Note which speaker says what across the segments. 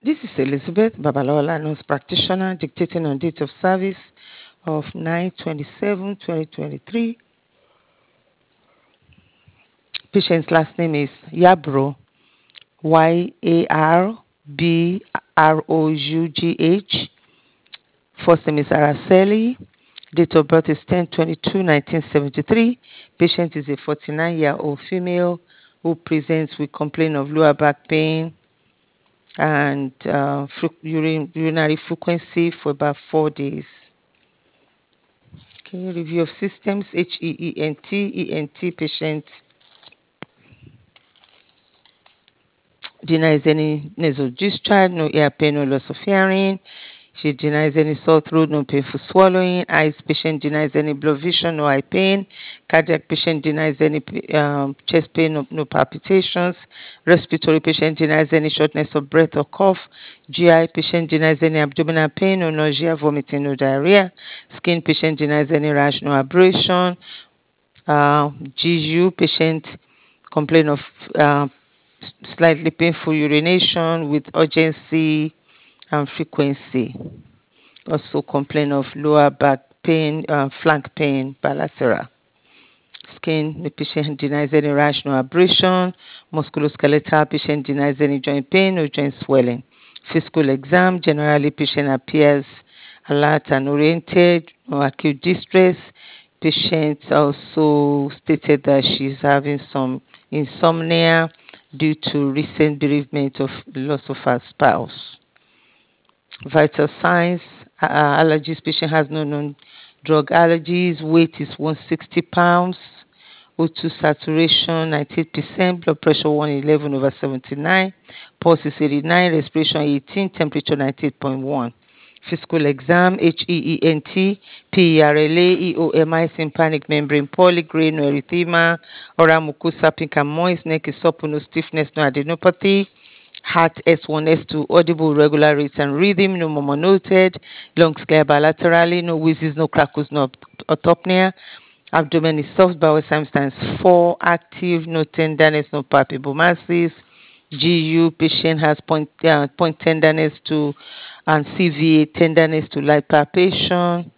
Speaker 1: This is Elizabeth Babalola, nurse practitioner, dictating on date of service of 9/27/2023. Patient's last name is Yarbrough, Yarbrough. First name is Araceli. Date of birth is 10/22/1973. Patient is a 49-year-old female who presents with complaint of lower back pain and urinary frequency for about 4 days. Okay, review of systems. ENT patient denies any nasal discharge, no ear pain, no loss of hearing. She denies any sore throat, no painful swallowing. Eyes patient denies any blood vision, no eye pain. Cardiac patient denies any chest pain, no palpitations. Respiratory patient denies any shortness of breath or cough. GI patient denies any abdominal pain, no nausea, vomiting, no diarrhea. Skin patient denies any rash, no abrasion. GU patient complain of slightly painful urination with urgency and frequency. Also complain of lower back pain, flank pain, bilateral. Skin, the patient denies any rash, no abrasion. Musculoskeletal, patient denies any joint pain or joint swelling. Physical exam, generally patient appears alert and oriented, no acute distress. Patient also stated that she's having some insomnia due to recent bereavement of loss of her spouse. Vital signs, allergies, patient has no known drug allergies, weight is 160 pounds, O2 saturation 98%, blood pressure 111/79, pulse is 89, respiration 18, temperature 98.1. Physical exam, HEENT, PERLA, EOMI, tympanic membrane polygrade, no erythema, oral mucosa pink and moist, neck is supple, no stiffness, no adenopathy. Heart S1, S2, audible regular rates and rhythm, no murmur noted. Lungs clear bilaterally, no wheezes, no crackles, no autopnea. Abdomen is soft, bowel signs times 4, active, no tenderness, no palpable masses. GU patient has point tenderness to and CVA tenderness to light palpation.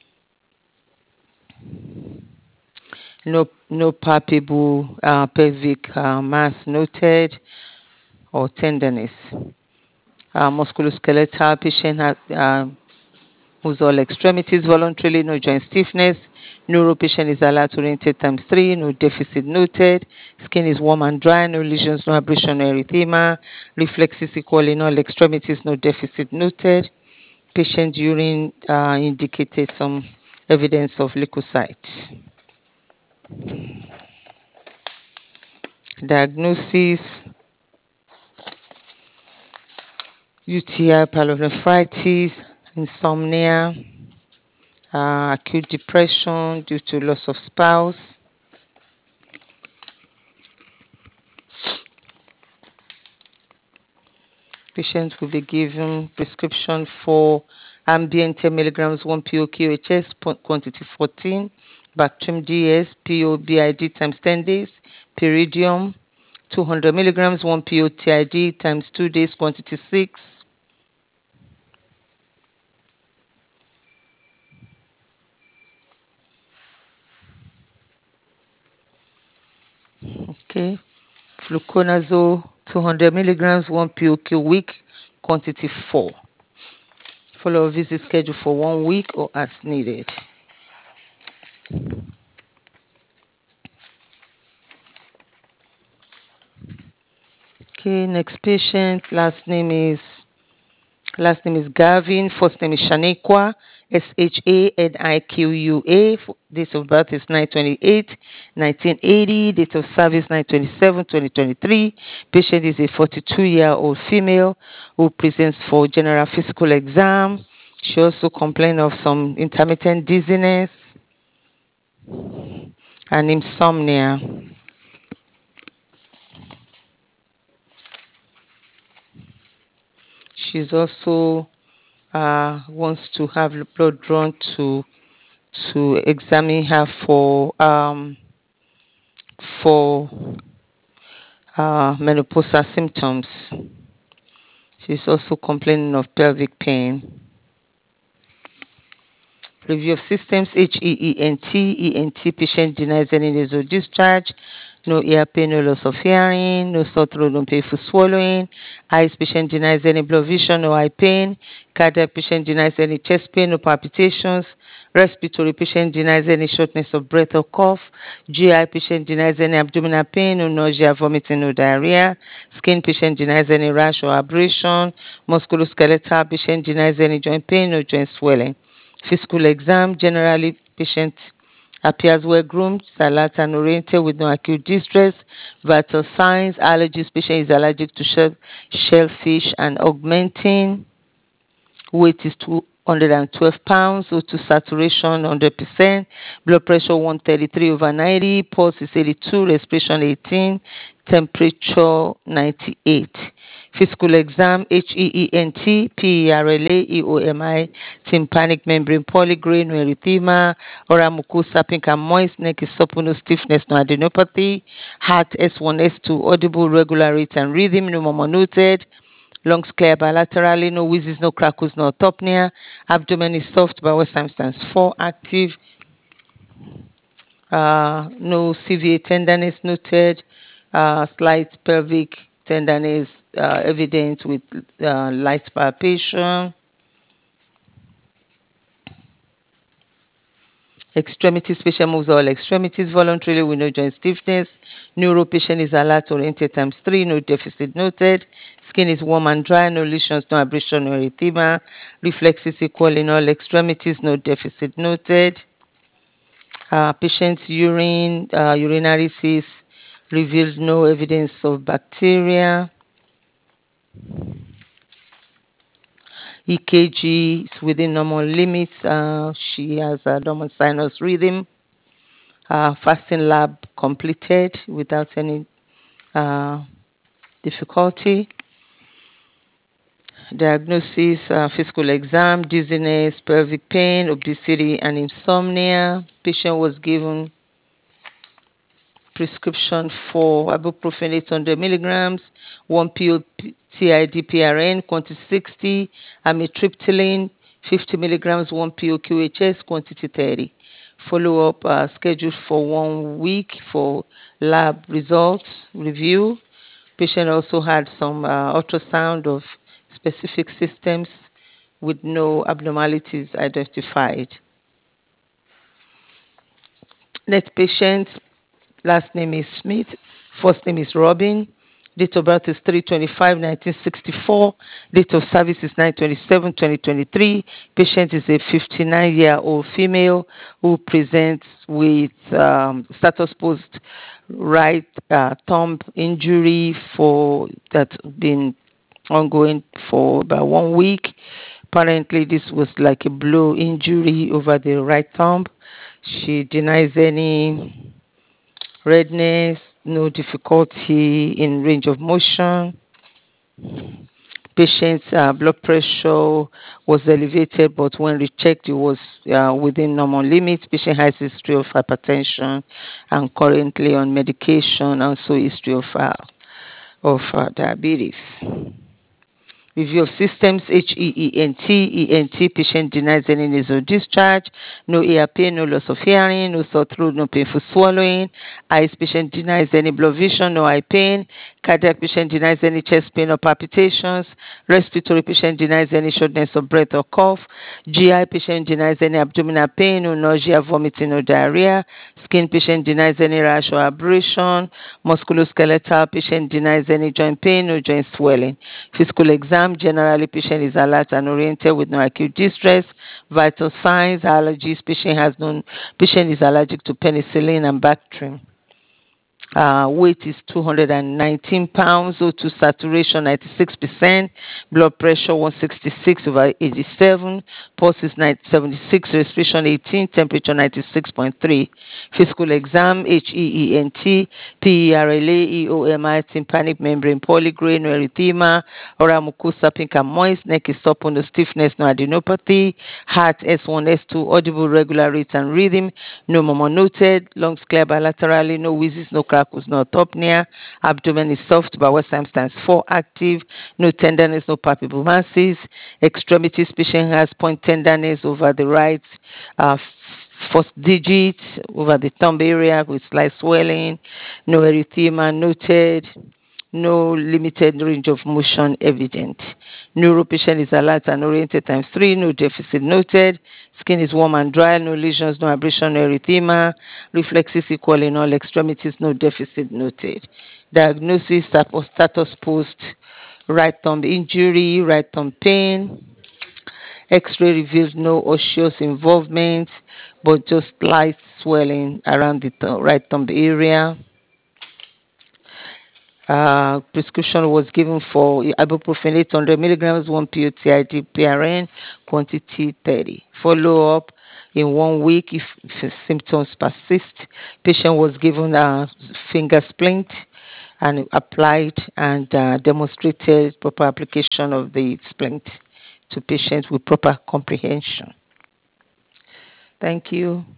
Speaker 1: No palpable pelvic mass noted or tenderness. Musculoskeletal patient has moves all extremities voluntarily, no joint stiffness. Neuro patient is alert oriented times 3, no deficit noted. Skin is warm and dry, no lesions, no abrasion, no erythema. Reflexes equal in all extremities, no deficit noted. Patient urine indicated some evidence of leukocytes. Diagnosis: UTI, pyelonephritis, insomnia, acute depression due to loss of spouse. Patient will be given prescription for Ambien 10 milligrams 1 PO QHS quantity 14, Bactrim DS POBID times 10 days, Pyridium 200 milligrams 1 PO TID times 2 days quantity 6. Okay, Fluconazole 200 milligrams 1 PO Q week quantity 4. Follow visit schedule for 1 week or as needed. Okay, next patient, last name is Gavin, first name is Shaniqua, SHANIQUA. Date of birth is 9/28/1980. Date of service 9/27/2023. Patient is a 42-year-old female who presents for general physical exam. She also complained of some intermittent dizziness and insomnia. She's also wants to have blood drawn to examine her for menopausal symptoms. She's also complaining of pelvic pain. Review of systems, HEENT patient denies any nasal discharge, no ear pain, no loss of hearing, no sore throat, no painful swallowing. Eyes, patient denies any blurred vision, no eye pain. Cardiac, patient denies any chest pain, no palpitations. Respiratory, patient denies any shortness of breath or cough. GI, patient denies any abdominal pain, no nausea, vomiting, no diarrhea. Skin, patient denies any rash or abrasion. Musculoskeletal, patient denies any joint pain, no joint swelling. Physical exam, generally patient appears well groomed, alert and oriented with no acute distress. Vital signs, allergies, patient is allergic to shellfish and augmentin. Weight is 212 pounds, O2 saturation 100%, blood pressure 133/90, pulse is 82, respiration 18, temperature 98. Physical exam, HEENT, PERLA, EOMI, tympanic membrane polygrade, no erythema, oral mucosa pink and moist, neck is supple, no stiffness, no adenopathy, heart S1, S2, audible, regular rate and rhythm, no murmur noted, lungs clear bilaterally, no wheezes, no crackles, no autopnea, abdomen is soft, bowel sign stands 4, active, no severe tenderness noted, slight pelvic tenderness evident with light palpation. Extremities, patient moves all extremities voluntarily with no joint stiffness. Neuro, patient is alert oriented times 3, no deficit noted. Skin is warm and dry, no lesions, no abrasion, no erythema. Reflexes equal in all extremities, no deficit noted. Patient's urinary cyst revealed no evidence of bacteria. EKG is within normal limits. She has a normal sinus rhythm. Fasting lab completed without any difficulty. Diagnosis, physical exam, dizziness, pelvic pain, obesity, and insomnia. Patient was given prescription for ibuprofen 800 milligrams, 1 PO TID-PRN, quantity 60, amitriptyline 50 milligrams, 1 PO QHS, quantity 30. Follow-up scheduled for 1 week for lab results review. Patient also had some ultrasound of specific systems with no abnormalities identified. Next patient, last name is Smith, first name is Robin, date of birth is 3/25/1964, date of service is 9/27/2023. Patient is a 59-year-old female who presents with status post right thumb injury for that's been ongoing for about 1 week. Apparently, this was like a blow injury over the right thumb. She denies any redness, no difficulty in range of motion. Patient's blood pressure was elevated, but when rechecked, it was within normal limits. Patient has history of hypertension and currently on medication, also history of diabetes. Review of systems, HEENT, patient denies any nasal discharge, no ear pain, no loss of hearing, no sore throat, no painful swallowing. Eyes, patient denies any blurred vision, no eye pain. Cardiac, patient denies any chest pain or palpitations. Respiratory, patient denies any shortness of breath or cough. GI, patient denies any abdominal pain, no nausea, vomiting, or diarrhea. Skin, patient denies any rash or abrasion. Musculoskeletal, patient denies any joint pain, no joint swelling. Physical exam, generally patient is alert and oriented with no acute distress. Vital signs, allergies, patient is allergic to penicillin and Bactrim. Weight is 219 pounds, O2 saturation 96%, blood pressure 166/87, pulse is 76, respiration 18, temperature 96.3. Physical exam, HEENT, PERLA, EOMI, tympanic membrane polygrade, no erythema, oral mucosa pink and moist, neck is supple, no stiffness, no adenopathy, heart S1, S2, audible, regular rate and rhythm, no murmur noted, lungs clear bilaterally, no wheezes, no crackles, back with no apnea. Abdomen is soft, but what time stands for active. No tenderness, no palpable masses. Extremities, patient has point tenderness over the right first digit, over the thumb area with slight swelling. No erythema noted. No limited range of motion evident. Neuro patient is alert and oriented times 3, no deficit noted. Skin is warm and dry, no lesions, no abrasion, no erythema. Reflexes equal in all extremities, no deficit noted. Diagnosis, status post right thumb injury, right thumb pain. X-ray revealed no osseous involvement, but just light swelling around the right thumb area. Prescription was given for ibuprofen 800 milligrams, 1 POTID PRN, quantity 30. Follow up in 1 week if symptoms persist. Patient was given a finger splint and applied and demonstrated proper application of the splint to patients with proper comprehension. Thank you.